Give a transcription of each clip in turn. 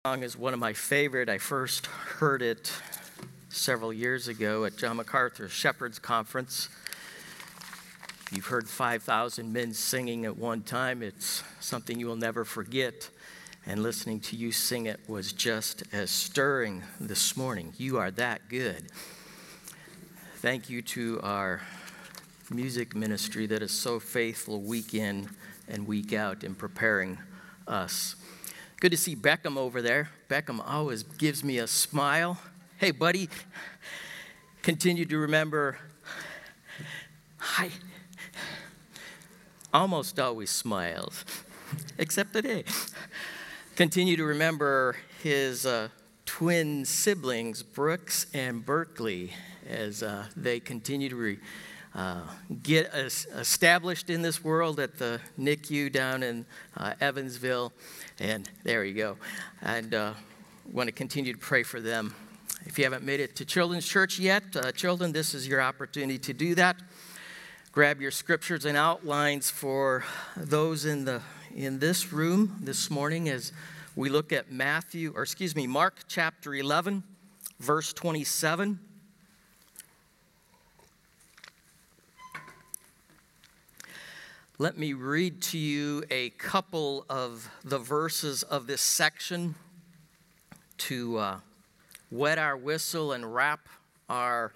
Song is one of my favorite. I first heard it several years ago at John MacArthur's Shepherd's Conference. You've heard 5,000 men singing at one time. It's something you will never forget. And listening to you sing it was just as stirring this morning. You are that good. Thank you to our music ministry that is so faithful week in and week out in preparing us. Good to see Beckham over there. Beckham always gives me a smile. Hey, buddy, continue to remember. I almost always smiles, except today. Continue to remember his twin siblings, Brooks and Berkeley, as they continue to get established in this world at the NICU down in Evansville. And there you go. And want to continue to pray for them. If you haven't made it to Children's Church yet, children, this is your opportunity to do that. Grab your scriptures and outlines for those in this room this morning as we look at Mark chapter 11, verse 27. Let me read to you a couple of the verses of this section to wet our whistle and wrap our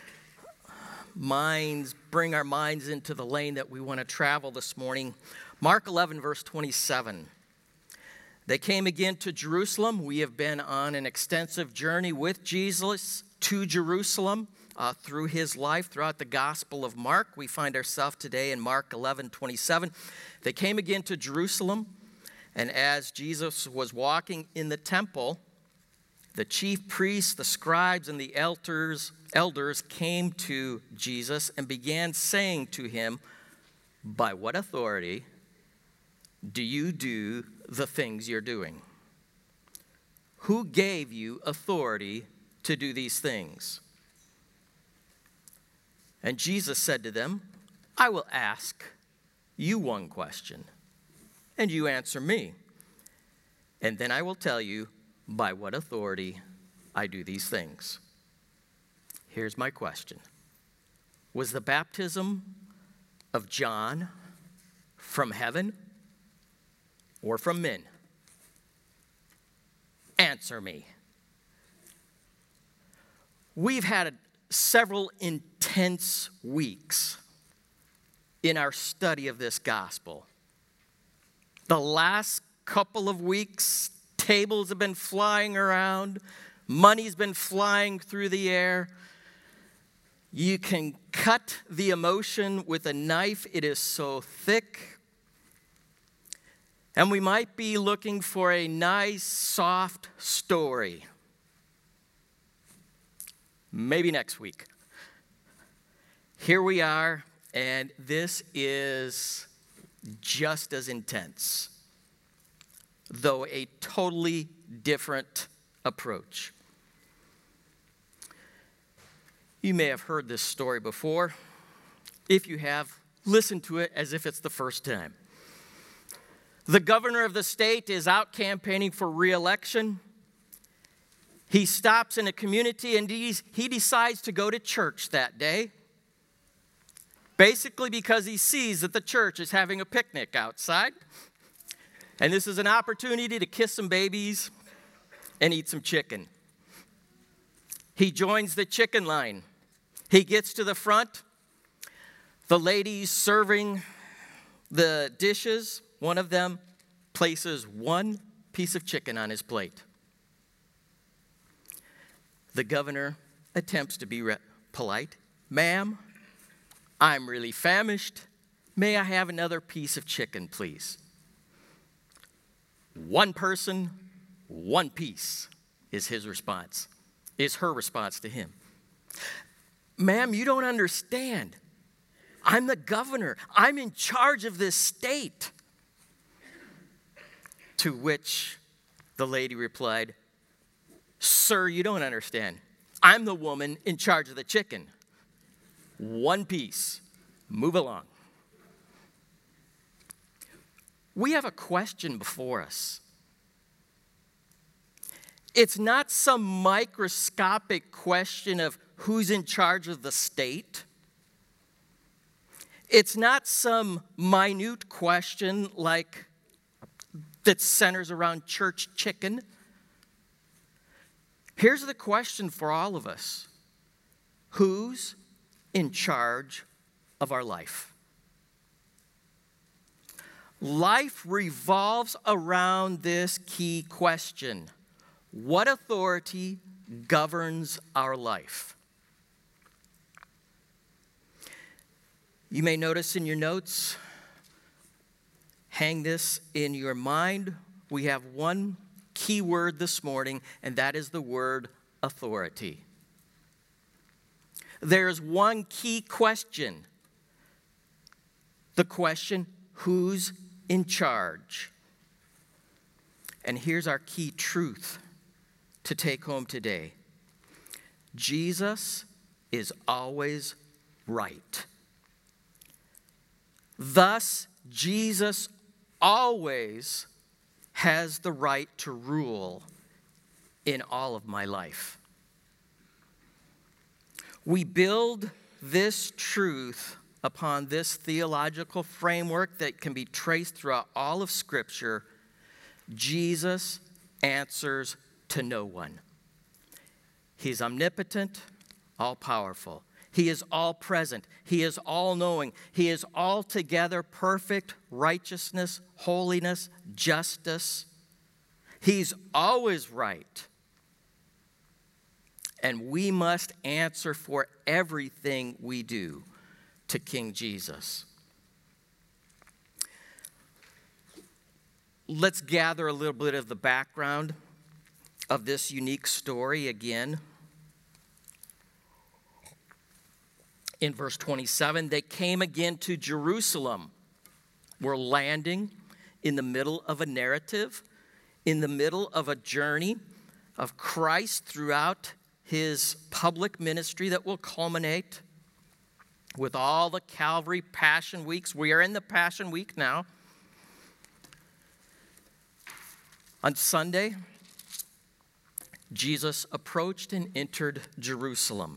minds, bring our minds into the lane that we want to travel this morning. Mark 11, verse 27. They came again to Jerusalem. We have been on an extensive journey with Jesus to Jerusalem. Through his life, throughout the Gospel of Mark. We find ourselves today in Mark 11:27. They came again to Jerusalem, and as Jesus was walking in the temple, the chief priests, the scribes, and the elders came to Jesus and began saying to him, "By what authority do you do the things you're doing? Who gave you authority to do these things?" And Jesus said to them, "I will ask you one question, and you answer me. And then I will tell you by what authority I do these things." Here's my question. Was the baptism of John from heaven or from men? Answer me. We've had several intense weeks in our study of this gospel. The last couple of weeks, tables have been flying around, money's been flying through the air. You can cut the emotion with a knife, it is so thick. And we might be looking for a nice, soft story. Maybe next week. Here we are, and this is just as intense, though a totally different approach. You may have heard this story before. If you have, listen to it as if it's the first time. The governor of the state is out campaigning for re-election. He stops in a community and he decides to go to church that day, basically because he sees that the church is having a picnic outside. And this is an opportunity to kiss some babies and eat some chicken. He joins the chicken line. He gets to the front. The ladies serving the dishes, one of them places one piece of chicken on his plate. The governor attempts to be polite. "Ma'am, I'm really famished. May I have another piece of chicken, please?" One person, one piece is her response to him. "Ma'am, you don't understand. I'm the governor. I'm in charge of this state." To which the lady replied, "Sir, you don't understand. I'm the woman in charge of the chicken. One piece. Move along." We have a question before us. It's not some microscopic question of who's in charge of the state. It's not some minute question like that centers around church chicken. Here's the question for all of us. Who's in charge of our life? Life revolves around this key question. What authority governs our life? You may notice in your notes, hang this in your mind. We have one key word this morning, and that is the word authority. There's one key question. The question, who's in charge? And here's our key truth to take home today. Jesus is always right. Thus, Jesus always has the right to rule in all of my life. We build this truth upon this theological framework that can be traced throughout all of Scripture. Jesus answers to no one. He's omnipotent, all-powerful. He is all-present. He is all-knowing. He is altogether perfect righteousness, holiness, justice. He's always right. And we must answer for everything we do to King Jesus. Let's gather a little bit of the background of this unique story again. In verse 27, they came again to Jerusalem. We're landing in the middle of a narrative, in the middle of a journey of Christ throughout his public ministry that will culminate with all the Calvary Passion Weeks. We are in the Passion Week now. On Sunday, Jesus approached and entered Jerusalem.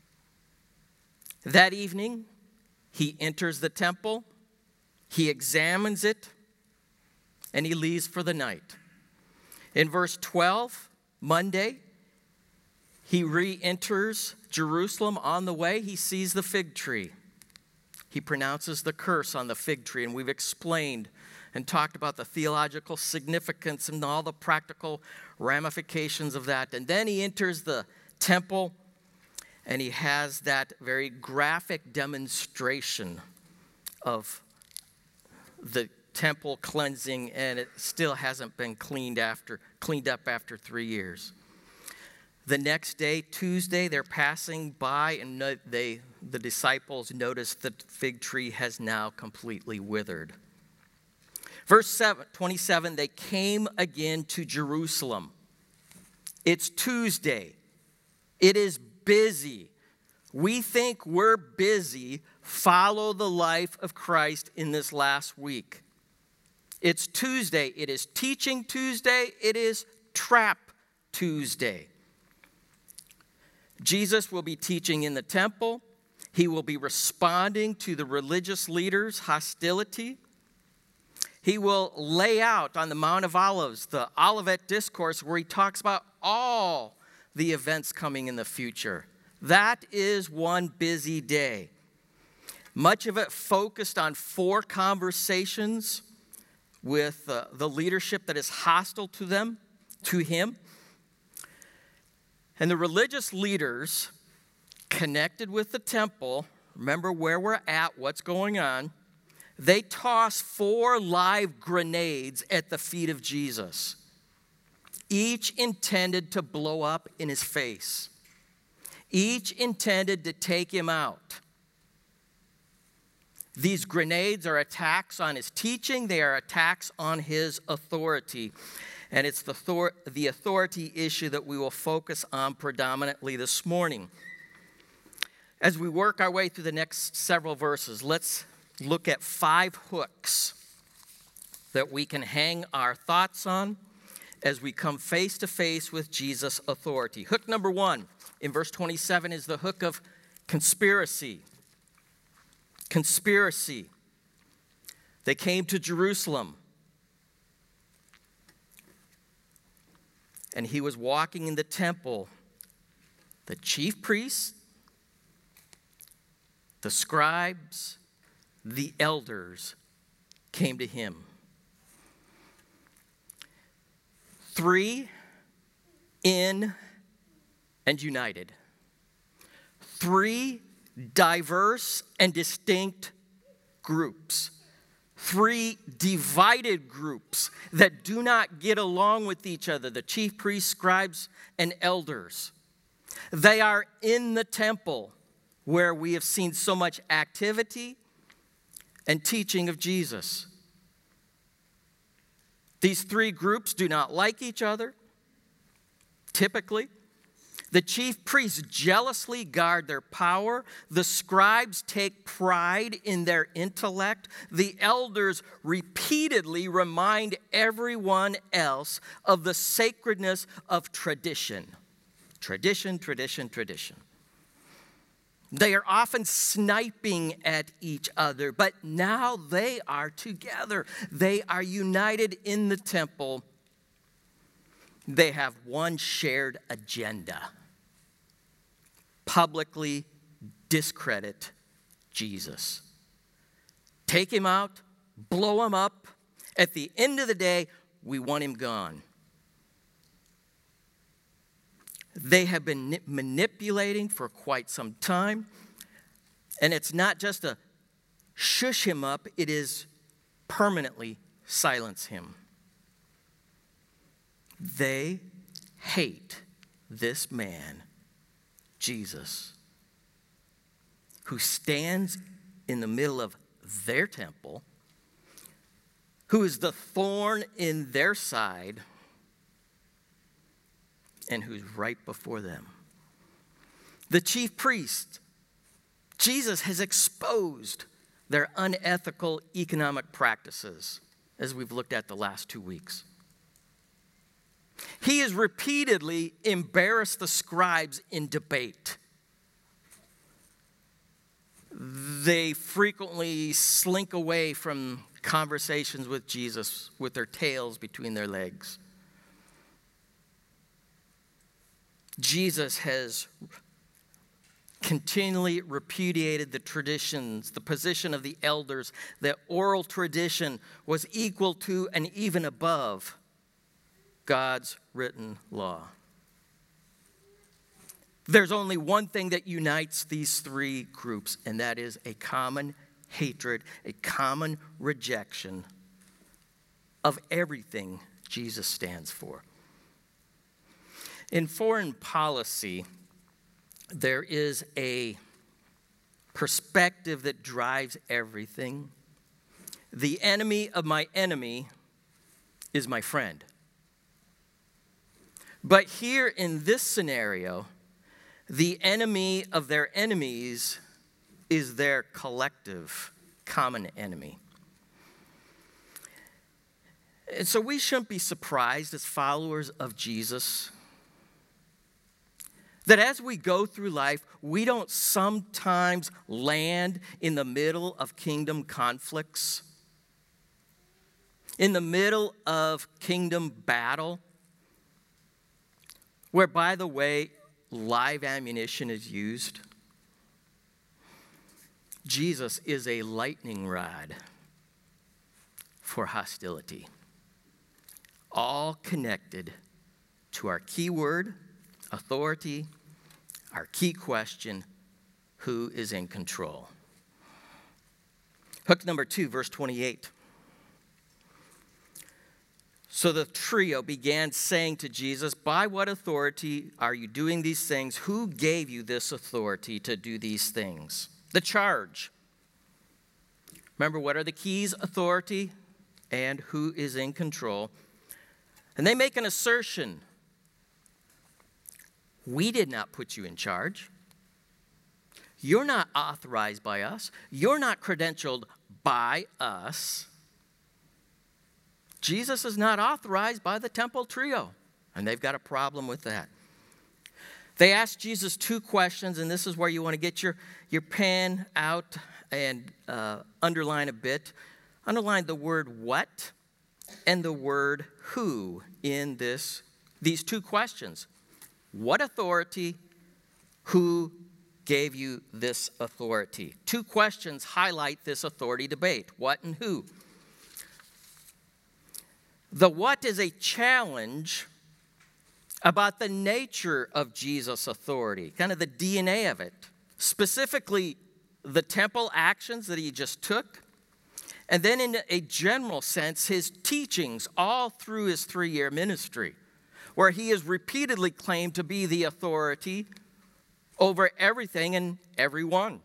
That evening, he enters the temple, he examines it, and he leaves for the night. In verse 12, Monday, he re-enters Jerusalem. On the way, he sees the fig tree. He pronounces the curse on the fig tree, and we've explained and talked about the theological significance and all the practical ramifications of that. And then he enters the temple, and he has that very graphic demonstration of the temple cleansing, and it still hasn't been cleaned up after 3 years. The next day, Tuesday, they're passing by, and the disciples notice the fig tree has now completely withered. Verse 27, they came again to Jerusalem. It's Tuesday. It is busy. We think we're busy. Follow the life of Christ in this last week. It's Tuesday. It is Teaching Tuesday. It is Trap Tuesday. Jesus will be teaching in the temple. He will be responding to the religious leaders' hostility. He will lay out on the Mount of Olives, the Olivet Discourse, where he talks about all the events coming in the future. That is one busy day. Much of it focused on 4 conversations with the leadership that is hostile to him. And the religious leaders connected with the temple, remember where we're at, what's going on, they toss 4 live grenades at the feet of Jesus, each intended to blow up in his face, each intended to take him out. These grenades are attacks on his teaching. They are attacks on his authority. And it's the authority issue that we will focus on predominantly this morning. As we work our way through the next several verses, let's look at 5 hooks that we can hang our thoughts on as we come face to face with Jesus' authority. Hook number 1 in verse 27 is the hook of conspiracy. Conspiracy. They came to Jerusalem, and he was walking in the temple. The chief priests, the scribes, the elders came to him. 3 in and united. 3 diverse and distinct groups. 3 divided groups that do not get along with each other, the chief priests, scribes, and elders. They are in the temple where we have seen so much activity and teaching of Jesus. These 3 groups do not like each other, typically. The chief priests jealously guard their power. The scribes take pride in their intellect. The elders repeatedly remind everyone else of the sacredness of tradition. Tradition, tradition, tradition. They are often sniping at each other, but now they are together. They are united in the temple. They have one shared agenda: publicly discredit Jesus. Take him out, blow him up. At the end of the day, we want him gone. They have been manipulating for quite some time. And it's not just a shush him up, it is permanently silence him. They hate this man, Jesus, who stands in the middle of their temple, who is the thorn in their side, and who's right before them. The chief priest, Jesus has exposed their unethical economic practices, as we've looked at the last 2 weeks. He has repeatedly embarrassed the scribes in debate. They frequently slink away from conversations with Jesus with their tails between their legs. Jesus has continually repudiated the traditions, the position of the elders, that oral tradition was equal to and even above God's written law. There's only one thing that unites these 3 groups, and that is a common hatred, a common rejection of everything Jesus stands for. In foreign policy, there is a perspective that drives everything. The enemy of my enemy is my friend. But here in this scenario, the enemy of their enemies is their collective common enemy. And so we shouldn't be surprised as followers of Jesus that as we go through life, we don't sometimes land in the middle of kingdom conflicts, in the middle of kingdom battle, where, by the way, live ammunition is used. Jesus is a lightning rod for hostility, all connected to our key word, authority, our key question: who is in control? Hook number 2, verse 28. So the trio began saying to Jesus, "By what authority are you doing these things? Who gave you this authority to do these things?" The charge. Remember, what are the keys? Authority and who is in control. And they make an assertion. We did not put you in charge. You're not authorized by us. You're not credentialed by us. Jesus is not authorized by the temple trio, and they've got a problem with that. They asked Jesus two questions, and this is where you want to get your pen out and underline a bit. Underline the word what and the word who in these two questions. What authority? Who gave you this authority? Two questions highlight this authority debate. What and who? The what is a challenge about the nature of Jesus' authority, kind of the DNA of it. Specifically, the temple actions that he just took, and then in a general sense, his teachings all through his 3-year ministry, where he has repeatedly claimed to be the authority over everything and everyone.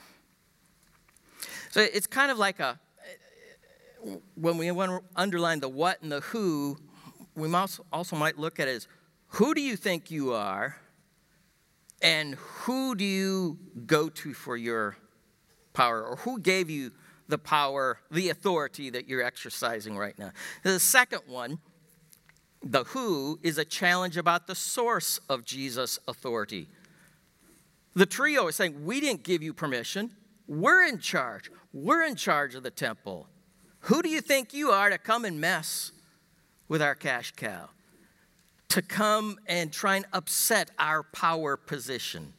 So it's kind of like when we want to underline the what and the who, we also might look at it as, who do you think you are, and who do you go to for your power, or who gave you the power, the authority that you're exercising right now? The second one, the who, is a challenge about the source of Jesus' authority. The trio is saying, we didn't give you permission. We're in charge. We're in charge of the temple. Who do you think you are to come and mess with our cash cow? To come and try and upset our power position?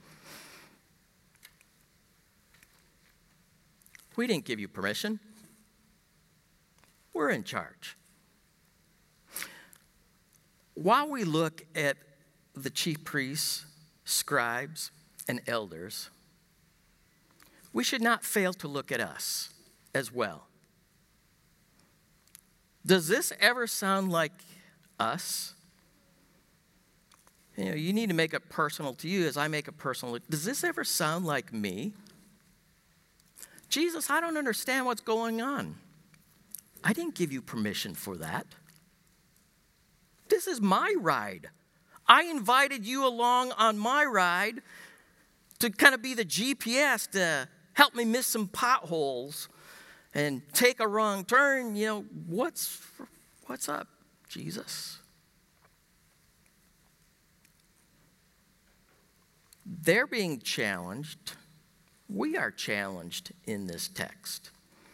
We didn't give you permission. We're in charge. While we look at the chief priests, scribes, and elders, we should not fail to look at us as well. Does this ever sound like us? You need to make it personal to you as I make it personal. Does this ever sound like me? Jesus, I don't understand what's going on. I didn't give you permission for that. This is my ride. I invited you along on my ride to kind of be the GPS to help me miss some potholes and take a wrong turn. What's up, Jesus? They're being challenged. We are challenged in this text.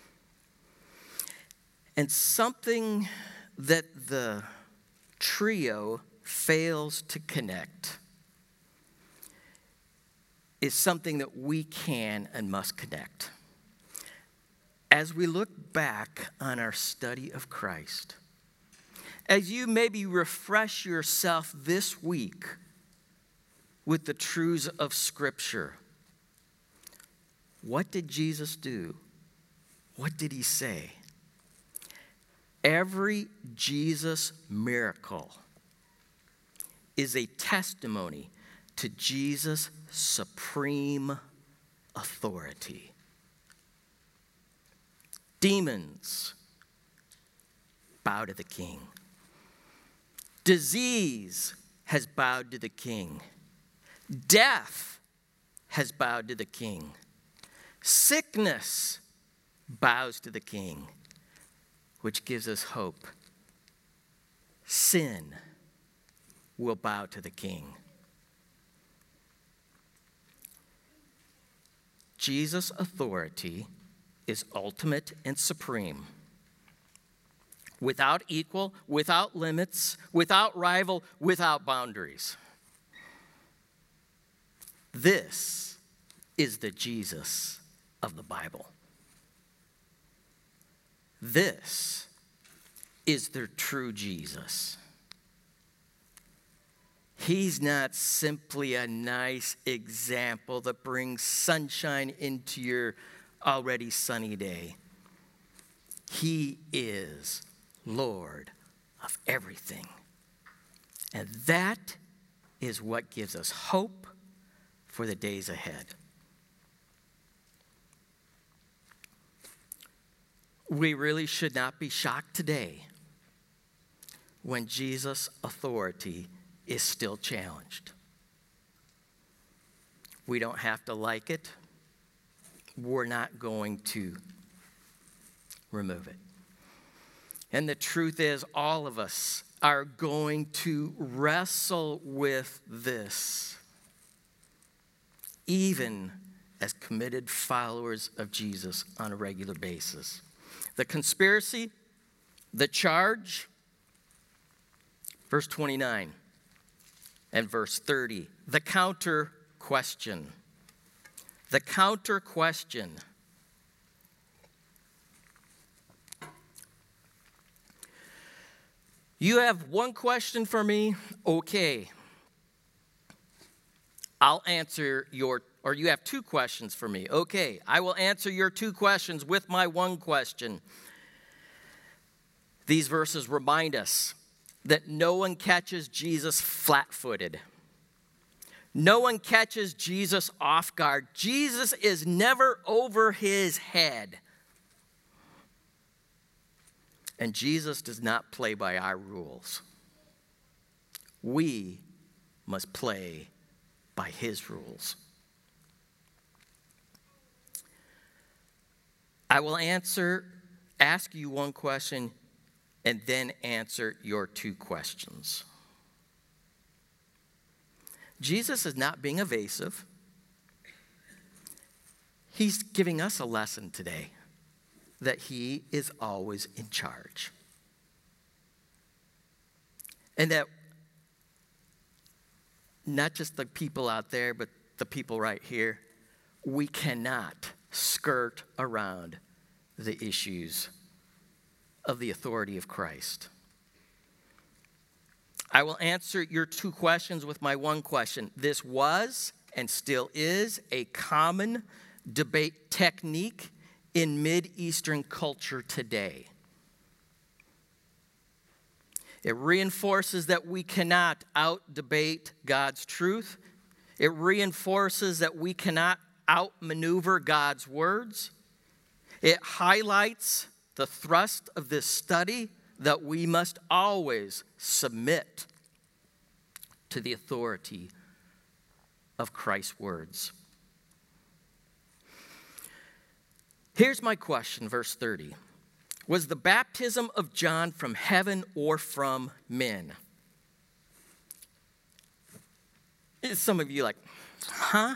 And something that the trio fails to connect is something that we can and must connect. As we look back on our study of Christ, as you maybe refresh yourself this week with the truths of Scripture, what did Jesus do? What did he say? Every Jesus miracle is a testimony to Jesus' supreme authority. Demons bow to the King. Disease has bowed to the King. Death has bowed to the King. Sickness bows to the King, which gives us hope. Sin will bow to the King. Jesus' authority is ultimate and supreme, without equal, without limits, without rival, without boundaries. This is the Jesus of the Bible. This is the true Jesus. He's not simply a nice example that brings sunshine into your already sunny day. He is Lord of everything. And that is what gives us hope for the days ahead. We really should not be shocked today when Jesus' authority is still challenged. We don't have to like it. We're not going to remove it. And the truth is, all of us are going to wrestle with this, even as committed followers of Jesus on a regular basis. The conspiracy, the charge, verse 29 and verse 30. The counter question. The counter question. You have one question for me? Okay. I'll answer or you have two questions for me. Okay, I will answer your two questions with my one question. These verses remind us that no one catches Jesus flat-footed. No one catches Jesus off guard. Jesus is never over his head. And Jesus does not play by our rules. We must play by his rules. I will ask you one question, and then answer your two questions. Jesus is not being evasive. He's giving us a lesson today that he is always in charge. And that not just the people out there, but the people right here, we cannot skirt around the issues of the authority of Christ. I will answer your two questions with my one question. This was and still is a common debate technique in Mideastern culture today. It reinforces that we cannot out-debate God's truth. It reinforces that we cannot outmaneuver God's words. It highlights the thrust of this study that we must always submit to the authority of Christ's words. Here's my question, verse 30. Was the baptism of John from heaven or from men? Some of you are like, huh?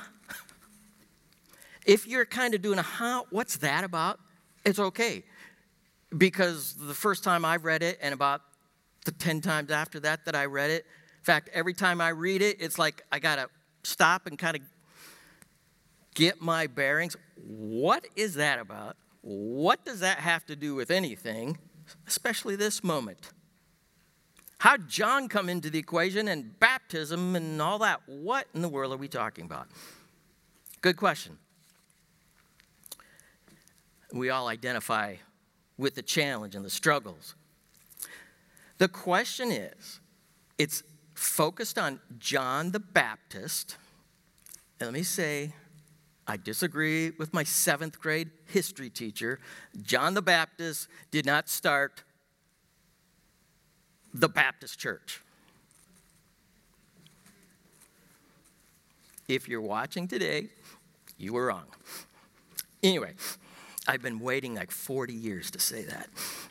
If you're kind of doing what's that about? It's okay. Because the first time I read it and about the 10 times after that I read it, in fact, every time I read it, it's like I got to stop and kind of get my bearings. What is that about? What does that have to do with anything, especially this moment? How'd John come into the equation and baptism and all that? What in the world are we talking about? Good question. We all identify with the challenge and the struggles. The question is, it's focused on John the Baptist. And let me say, I disagree with my 7th grade history teacher. John the Baptist did not start the Baptist church. If you're watching today, you were wrong. Anyway, I've been waiting like 40 years to say that.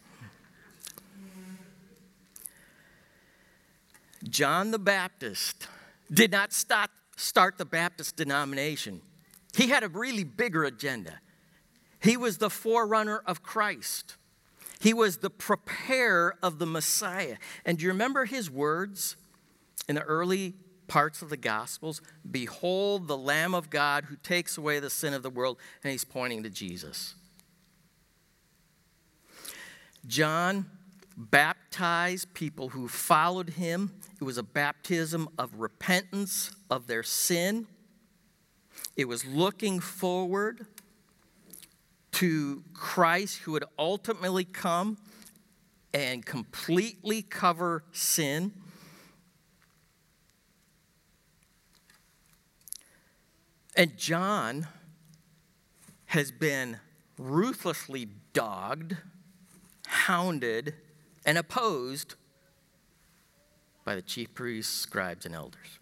John the Baptist did not start the Baptist denomination. He had a really bigger agenda. He was the forerunner of Christ. He was the preparer of the Messiah. And do you remember his words in the early parts of the Gospels? Behold the Lamb of God who takes away the sin of the world. And he's pointing to Jesus. John baptized people who followed him. It was a baptism of repentance of their sin. It was looking forward to Christ who would ultimately come and completely cover sin. And John has been ruthlessly dogged, hounded, and opposed by the chief priests, scribes, and elders.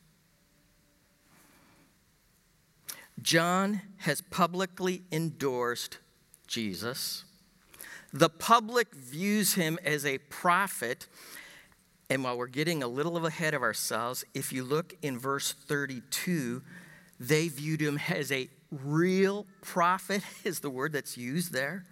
John has publicly endorsed Jesus, The public views him as a prophet. And while we're getting a little ahead of ourselves, if you look in verse 32, they viewed him as a real prophet, is the word that's used there.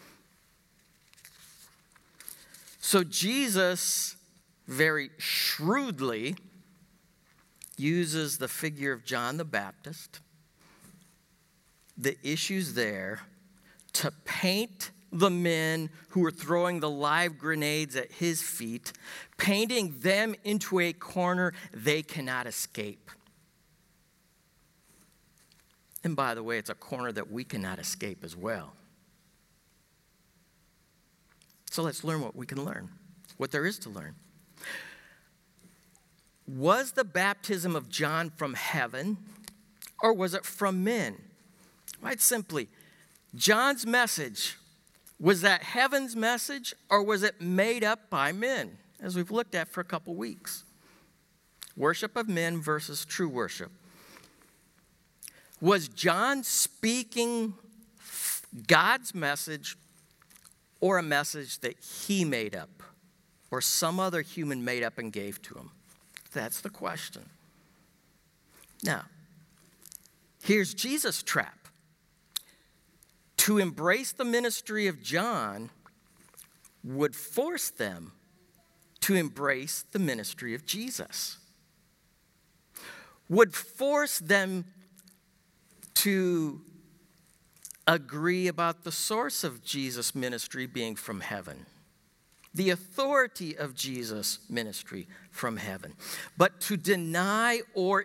So Jesus very shrewdly uses the figure of John the Baptist, the issues there, to paint the men who were throwing the live grenades at his feet, painting them into a corner they cannot escape. And by the way, it's a corner that we cannot escape as well. So let's learn what we can learn, what there is to learn. Was the baptism of John from heaven, or was it from men? Quite simply, John's message, was that heaven's message, or was it made up by men, as we've looked at for a couple weeks? Worship of men versus true worship. Was John speaking God's message, or a message that he made up, or some other human made up and gave to him? That's the question. Now, here's Jesus' trap. To embrace the ministry of John would force them to embrace the ministry of Jesus. Would force them to agree about the source of Jesus' ministry being from heaven, the authority of Jesus' ministry from heaven. But to deny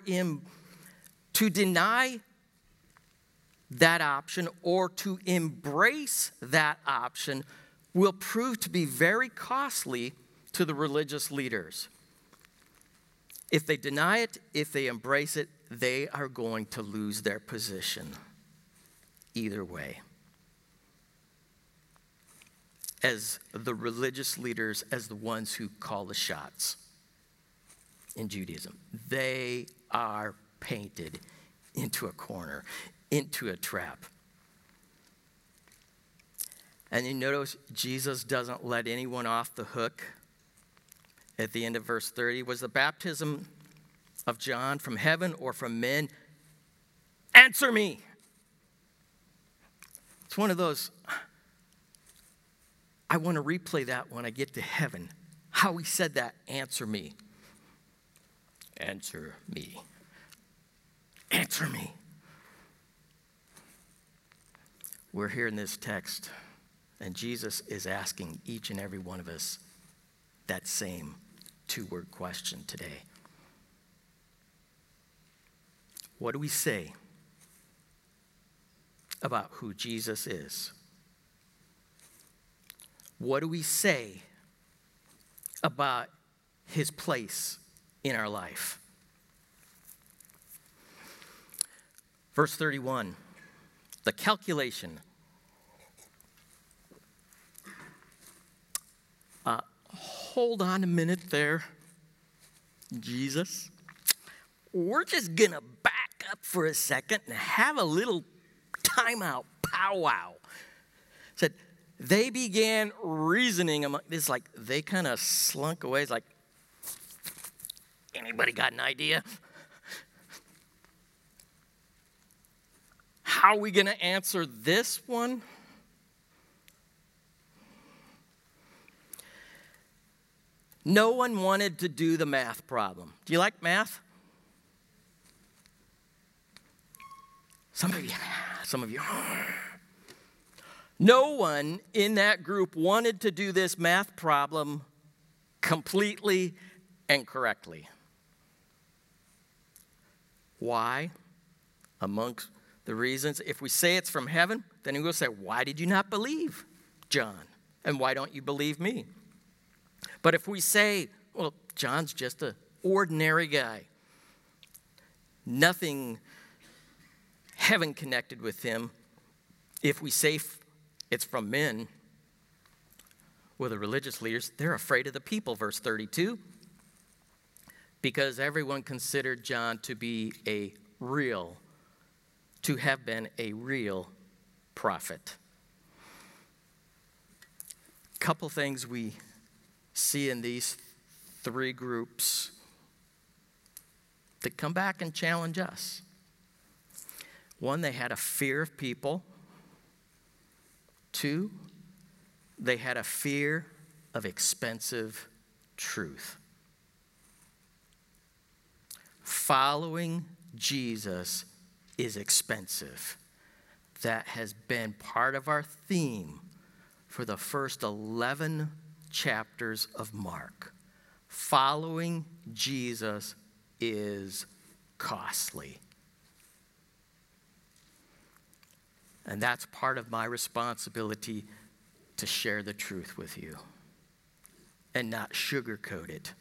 that option, or to embrace that option, will prove to be very costly to the religious leaders. If they deny it, if they embrace it, they are going to lose their position. Either way. As the religious leaders, as the ones who call the shots in Judaism, they are painted into a corner, into a trap. And you notice Jesus doesn't let anyone off the hook. At the end of verse 30, was the baptism of John from heaven or from men? Answer me. It's one of those, I want to replay that when I get to heaven. How he said that, answer me. Answer me. Answer me. We're here in this text, and Jesus is asking each and every one of us that same two-word question today. What do we say about who Jesus is? What do we say about his place in our life? Verse 31, the calculation. Hold on a minute there, Jesus. We're just going to back up for a second and have a little timeout, powwow. Said, they began reasoning among this, like they kind of slunk away. It's like, anybody got an idea? How are we going to answer this one? No one wanted to do the math problem. Do you like math? Some of you. No one in that group wanted to do this math problem completely and correctly. Why? Amongst the reasons, if we say it's from heaven, then he will say, why did you not believe John? And why don't you believe me? But if we say, well, John's just an ordinary guy, nothing heaven connected with him, if we say it's from men, well, the religious leaders, they're afraid of the people, verse 32, because everyone considered John to have been a real prophet. Couple things we see in these three groups that come back and challenge us. One, they had a fear of people. Two, they had a fear of expensive truth. Following Jesus is expensive. That has been part of our theme for the first 11 chapters of Mark. Following Jesus is costly. And that's part of my responsibility to share the truth with you and not sugarcoat it.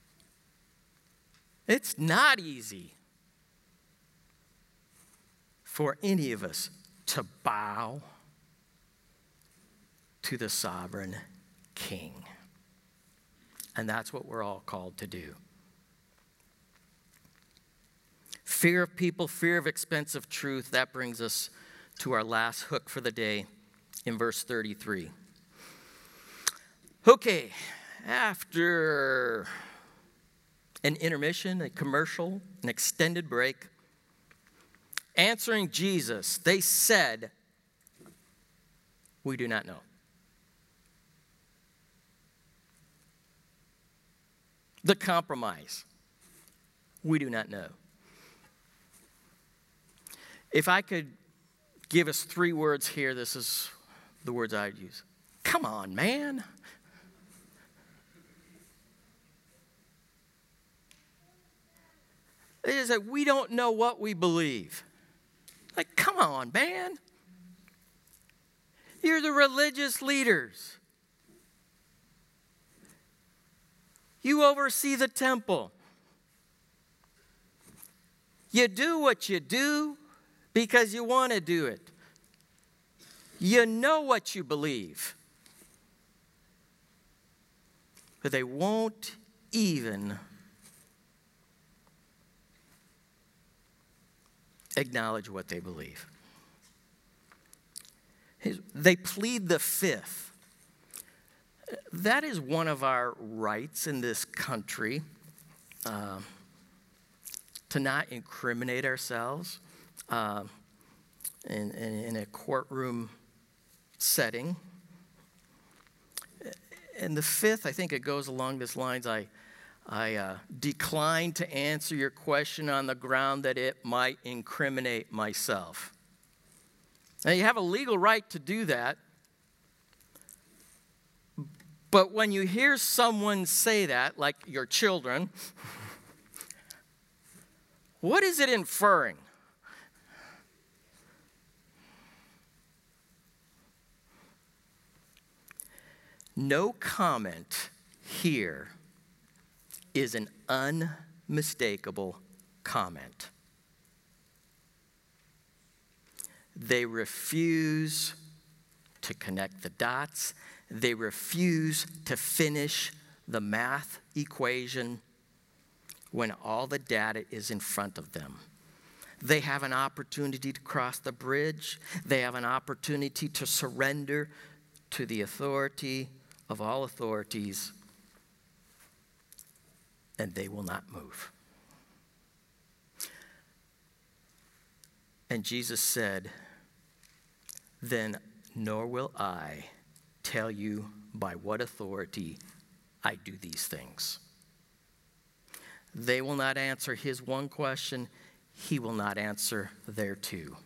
It's not easy for any of us to bow to the sovereign King. And that's what we're all called to do. Fear of people, fear of expensive truth, that brings us to our last hook for the day in verse 33. Okay, after an intermission, a commercial, an extended break, answering Jesus, they said, "We do not know." The compromise, we do not know. If I could give us 3 words here, this is the words I'd use. Come on, man. It is that we don't know what we believe. Like, come on, man. You're the religious leaders. You oversee the temple. You do what you do because you want to do it. You know what you believe. But they won't even acknowledge what they believe. They plead the fifth. That is one of our rights in this country, to not incriminate ourselves in a courtroom setting. And the fifth, I think it goes along this lines, I decline to answer your question on the ground that it might incriminate myself. Now, you have a legal right to do that. But when you hear someone say that, like your children, what is it inferring? No comment here is an unmistakable comment. They refuse to connect the dots. They refuse to finish the math equation when all the data is in front of them. They have an opportunity to cross the bridge. They have an opportunity to surrender to the authority of all authorities, and they will not move. And Jesus said, "Then nor will I tell you by what authority I do these things." They will not answer his one question. He will not answer their two.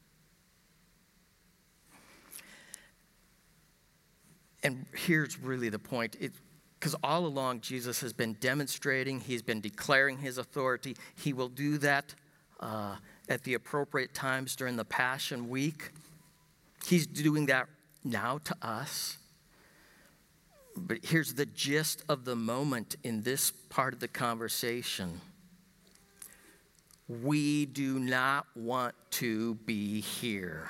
And here's really the point. Because all along Jesus has been demonstrating, he's been declaring his authority. He will do that at the appropriate times during the Passion Week. He's doing that now to us. But here's the gist of the moment in this part of the conversation. We do not want to be here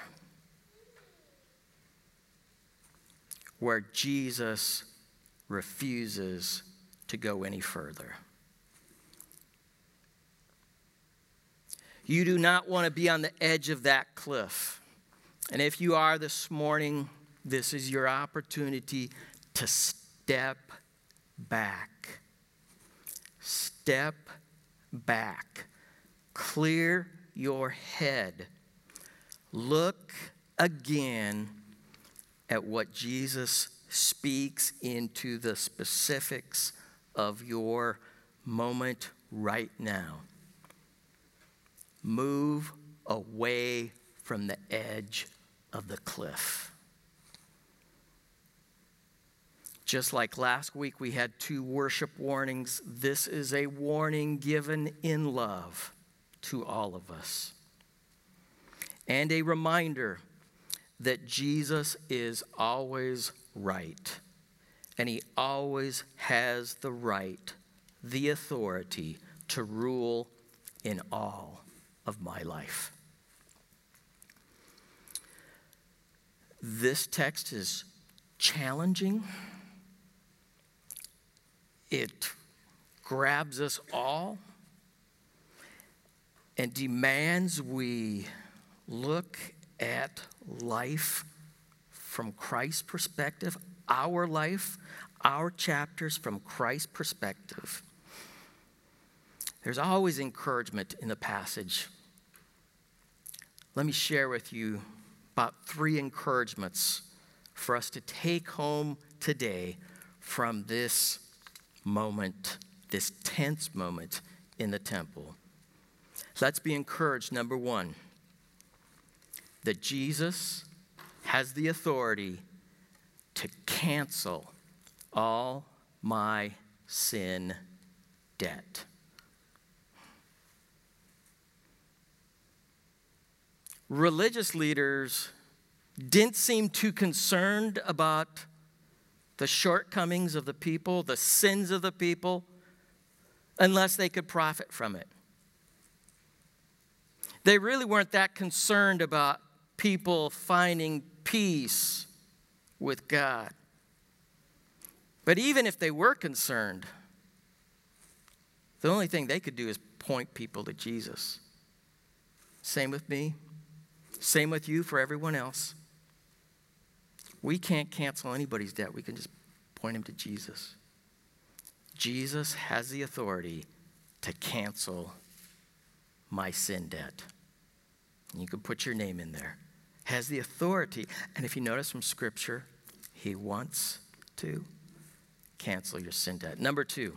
where Jesus refuses to go any further. You do not want to be on the edge of that cliff. And if you are this morning, this is your opportunity to step back. Step back. Clear your head. Look again at what Jesus speaks into the specifics of your moment right now. Move away from the edge of the cliff. Just like last week we had 2 worship warnings, this is a warning given in love to all of us. And a reminder that Jesus is always right. And he always has the right, the authority to rule in all of my life. This text is challenging. It grabs us all and demands we look at life from Christ's perspective, our life, our chapters from Christ's perspective. There's always encouragement in the passage. Let me share with you about 3 encouragements for us to take home today from this moment, this tense moment in the temple. Let's be encouraged, number 1, that Jesus has the authority to cancel all my sin debt. Religious leaders didn't seem too concerned about the shortcomings of the people, the sins of the people, unless they could profit from it. They really weren't that concerned about people finding peace with God. But even if they were concerned, the only thing they could do is point people to Jesus. Same with me. Same with you for everyone else. We can't cancel anybody's debt. We can just point them to Jesus. Jesus has the authority to cancel my sin debt. And you can put your name in there. Has the authority. And if you notice from Scripture, he wants to cancel your sin debt. Number 2,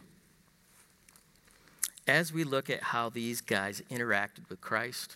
as we look at how these guys interacted with Christ,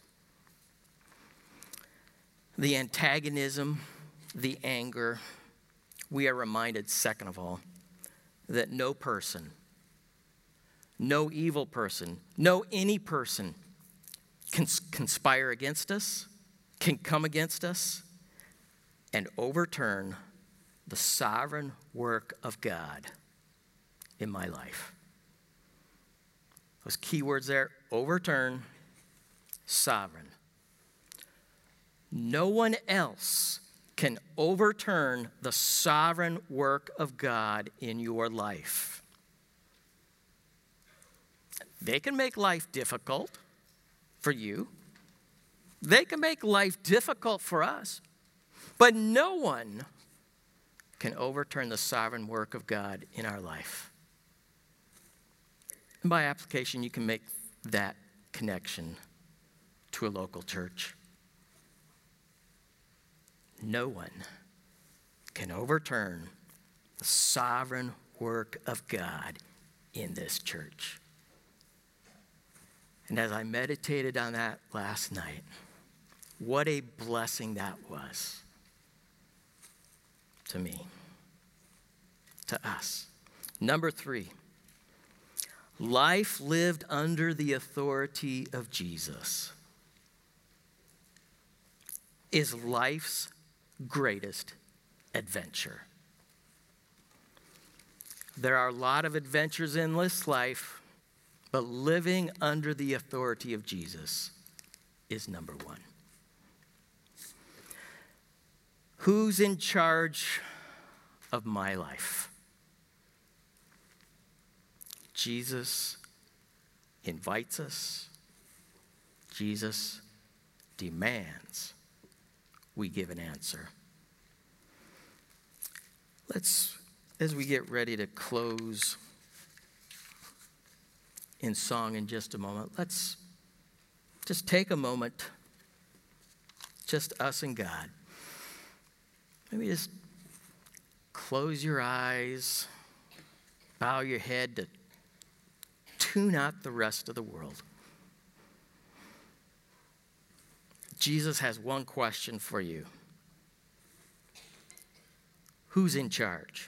the antagonism, the anger, we are reminded, second of all, that no person, no evil person, no any person can conspire against us, can come against us, and overturn the sovereign work of God in my life. Those key words there, overturn, sovereign. No one else can overturn the sovereign work of God in your life. They can make life difficult for you. They can make life difficult for us. But no one can overturn the sovereign work of God in our life. And by application, you can make that connection to a local church. No one can overturn the sovereign work of God in this church. And as I meditated on that last night, what a blessing that was to me, to us. Number 3, life lived under the authority of Jesus is life's greatest adventure. There are a lot of adventures in this life, but living under the authority of Jesus is number 1. Who's in charge of my life? Jesus invites us. Jesus demands we give an answer. Let's as we get ready to close in song in just a moment, let's just take a moment, just us and God. Maybe just close your eyes, bow your head to tune out the rest of the world. Jesus has one question for you. Who's in charge?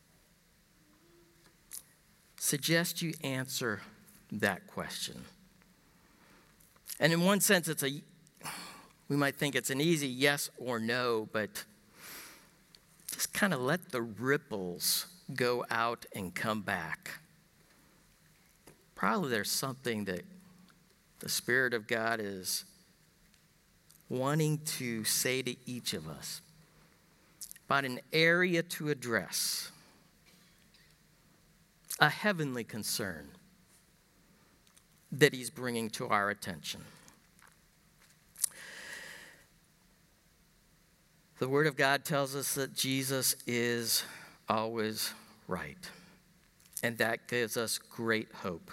Suggest you answer that question. And in one sense, we might think it's an easy yes or no, but just kind of let the ripples go out and come back. Probably there's something that the Spirit of God is wanting to say to each of us about an area to address, a heavenly concern that he's bringing to our attention. The Word of God tells us that Jesus is always right, and that gives us great hope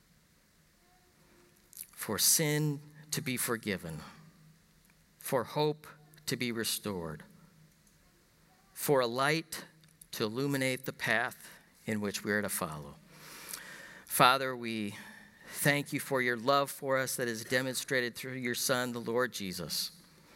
for sin to be forgiven, for hope to be restored, for a light to illuminate the path in which we are to follow. Father, we thank you for your love for us that is demonstrated through your Son, the Lord Jesus.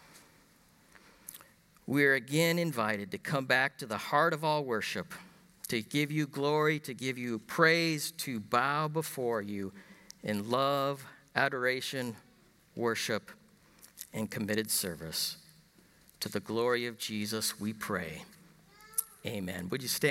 We are again invited to come back to the heart of all worship, to give you glory, to give you praise, to bow before you in love, adoration, worship, and committed service. To the glory of Jesus, we pray. Amen. Would you stand?